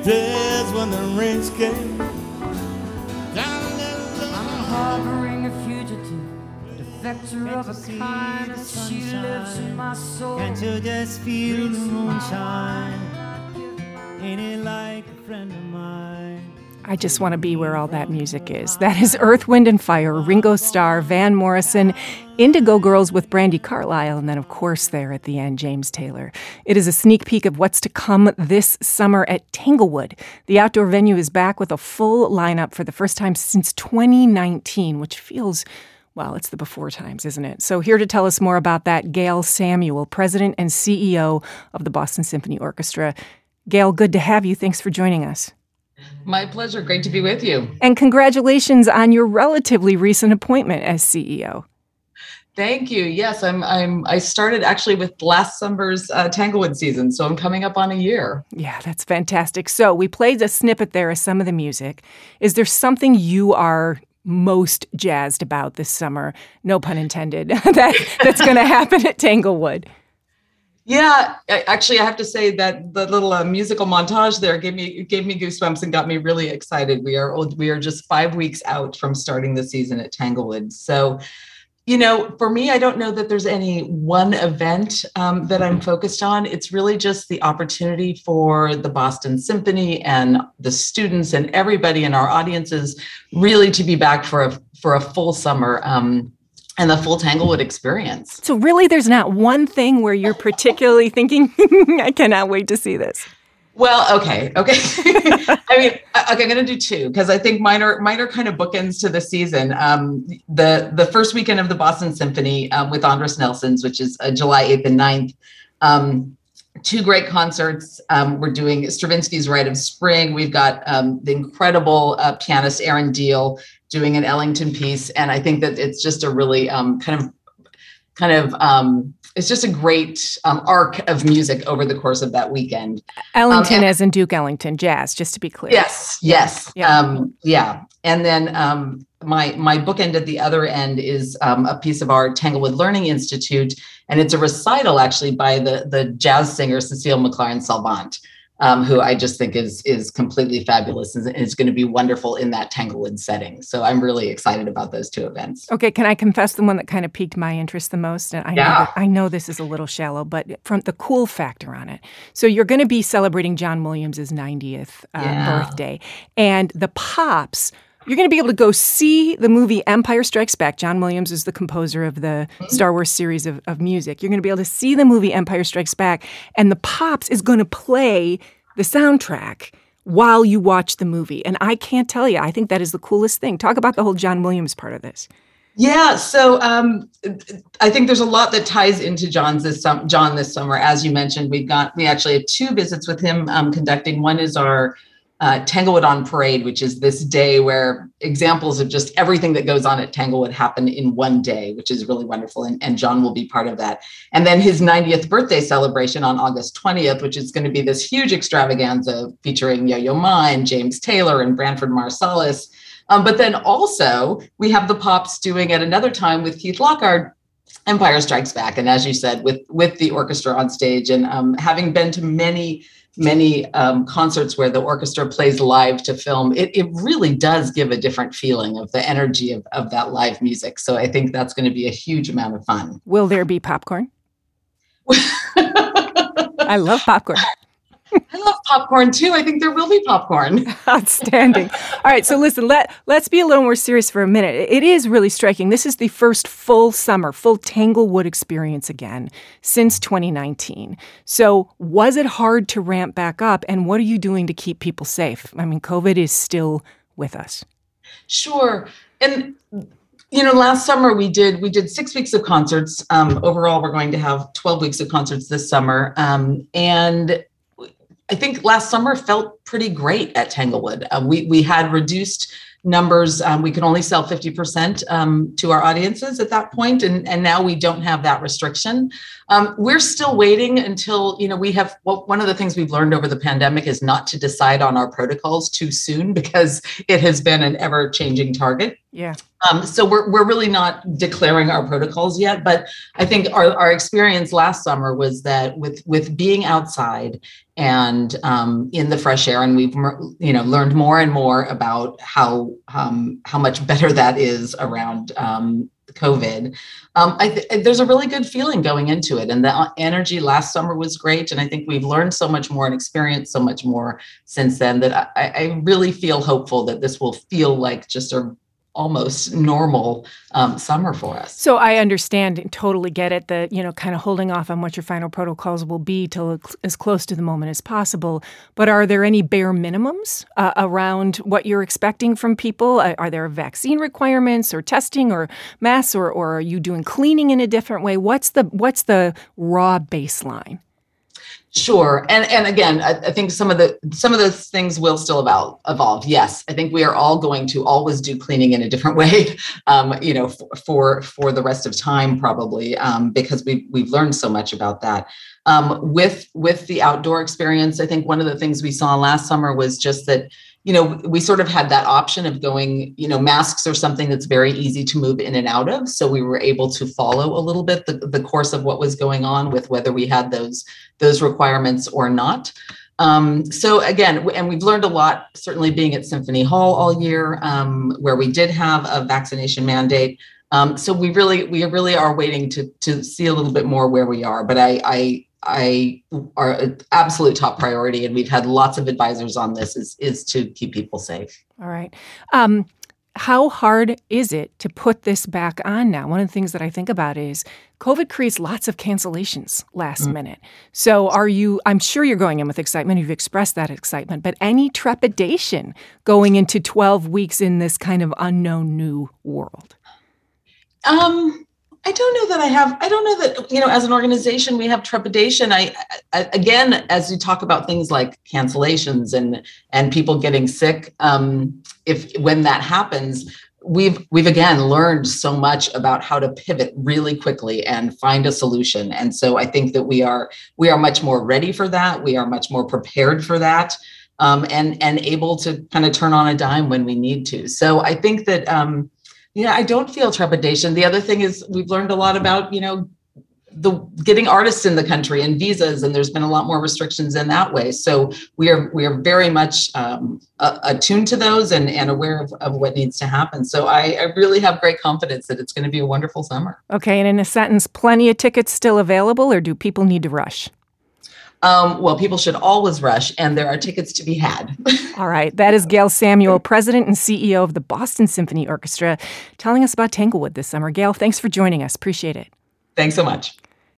tears when the rains came. I'm harboring a fugitive, defector of a kind, and she lives in my soul. Can't you just feel the moonshine? Ain't it like a friend of mine? I just want to be where all that music is. That is Earth, Wind and Fire, Ringo Starr, Van Morrison, Indigo Girls with Brandi Carlile, and then, of course, there at the end, James Taylor. It is a sneak peek of what's to come this summer at Tanglewood. The outdoor venue is back with a full lineup for the first time since 2019, which feels, well, it's the before times, isn't it? So here to tell us more about that, Gail Samuel, President and CEO of the Boston Symphony Orchestra. Gail, good to have you. Thanks for joining us. My pleasure. Great to be with you. And congratulations on your relatively recent appointment as CEO. Thank you. Yes, I started actually with last summer's Tanglewood season, so I'm coming up on a year. Yeah, that's fantastic. So we played a snippet there of some of the music. Is there something you are most jazzed about this summer, no pun intended, that's going to happen at Tanglewood? Yeah, actually, I have to say that the little musical montage there gave me goosebumps and got me really excited. We are just 5 weeks out from starting the season at Tanglewood. So, for me, I don't know that there's any one event that I'm focused on. It's really just the opportunity for the Boston Symphony and the students and everybody in our audiences really to be back for a full summer. And the full Tanglewood experience. So really, there's not one thing where you're particularly thinking, I cannot wait to see this. Well, okay. I'm going to do two because I think mine are kind of bookends to the season. The first weekend of the Boston Symphony with Andris Nelsons, which is July 8th and 9th. Two great concerts. We're doing Stravinsky's Rite of Spring. We've got the incredible pianist Aaron Deal doing an Ellington piece. And I think that it's just a really it's just a great arc of music over the course of that weekend. Ellington as in Duke Ellington, jazz, just to be clear. Yes. Yeah. And then my bookend at the other end is a piece of our Tanglewood Learning Institute. And it's a recital actually by the jazz singer Cecile McLaren-Salvant. Who I just think is completely fabulous and is going to be wonderful in that Tanglewood setting. So I'm really excited about those two events. Okay, can I confess the one that kind of piqued my interest the most? And I know this is a little shallow, but from the cool factor on it. So you're going to be celebrating John Williams' 90th birthday. And the Pops, you're going to be able to go see the movie Empire Strikes Back. John Williams is the composer of the Star Wars series of music. You're going to be able to see the movie Empire Strikes Back, and the Pops is going to play the soundtrack while you watch the movie. And I can't tell you, I think that is the coolest thing. Talk about the whole John Williams part of this. Yeah, so I think there's a lot that ties into John this summer. As you mentioned, we actually have two visits with him conducting. One is our Tanglewood on Parade, which is this day where examples of just everything that goes on at Tanglewood happen in one day, which is really wonderful. And John will be part of that. And then his 90th birthday celebration on August 20th, which is going to be this huge extravaganza featuring Yo-Yo Ma and James Taylor and Branford Marsalis. But then also we have the Pops doing at another time with Keith Lockhart, Empire Strikes Back. And as you said, with the orchestra on stage and having been to many concerts where the orchestra plays live to film, it really does give a different feeling of the energy of that live music. So I think that's going to be a huge amount of fun. Will there be popcorn? I love popcorn. I love popcorn too. I think there will be popcorn. Outstanding. All right. So listen, let's be a little more serious for a minute. It is really striking. This is the first full Tanglewood experience again since 2019. So was it hard to ramp back up? And what are you doing to keep people safe? I mean, COVID is still with us. Sure. And last summer we did 6 weeks of concerts. Overall, we're going to have 12 weeks of concerts this summer. And I think last summer felt pretty great at Tanglewood. We had reduced numbers. We could only sell 50% to our audiences at that point, and now we don't have that restriction. We're still waiting until, we have, one of the things we've learned over the pandemic is not to decide on our protocols too soon because it has been an ever-changing target. Yeah. So we're really not declaring our protocols yet, but I think our experience last summer was that with being outside and in the fresh air, and we've learned more and more about how much better that is around COVID. There's a really good feeling going into it, and the energy last summer was great. And I think we've learned so much more and experienced so much more since then that I really feel hopeful that this will feel like just a almost normal summer for us. So I understand and totally get it that, kind of holding off on what your final protocols will be till as close to the moment as possible. But are there any bare minimums around what you're expecting from people? Are there vaccine requirements or testing or masks, or are you doing cleaning in a different way? What's the raw baseline? Sure. And again, I think some of those things will still evolve. Yes, I think we are all going to always do cleaning in a different way, for the rest of time, probably, because we've learned so much about that. With the outdoor experience, I think one of the things we saw last summer was just that, we sort of had that option of going, masks are something that's very easy to move in and out of. So we were able to follow a little bit the course of what was going on with whether we had those requirements or not. So again, and we've learned a lot, certainly being at Symphony Hall all year, where we did have a vaccination mandate. So we really are waiting to see a little bit more where we are. But I are an absolute top priority, and we've had lots of advisors on this, is to keep people safe. All right. How hard is it to put this back on now? One of the things that I think about is COVID creates lots of cancellations last minute. So I'm sure you're going in with excitement. You've expressed that excitement, but any trepidation going into 12 weeks in this kind of unknown new world? I don't know that I have. I don't know that, as an organization, we have trepidation. I again, as you talk about things like cancellations and people getting sick, when that happens, we've again learned so much about how to pivot really quickly and find a solution. And so I think that we are much more ready for that. We are much more prepared for that, and able to kind of turn on a dime when we need to. So I think that, I don't feel trepidation. The other thing is we've learned a lot about, the getting artists in the country and visas, and there's been a lot more restrictions in that way. So we are very much attuned to those and aware of what needs to happen. So I really have great confidence that it's going to be a wonderful summer. Okay. And in a sentence, plenty of tickets still available, or do people need to rush? Well, people should always rush, and there are tickets to be had. All right. That is Gail Samuel, President and CEO of the Boston Symphony Orchestra, telling us about Tanglewood this summer. Gail, thanks for joining us. Appreciate it. Thanks so much.